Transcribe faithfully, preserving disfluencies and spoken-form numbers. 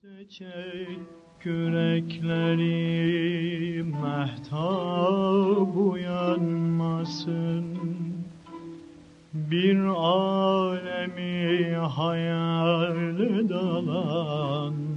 Çek yürekleri mehtap uyanmasın, bir alemi hayal dalan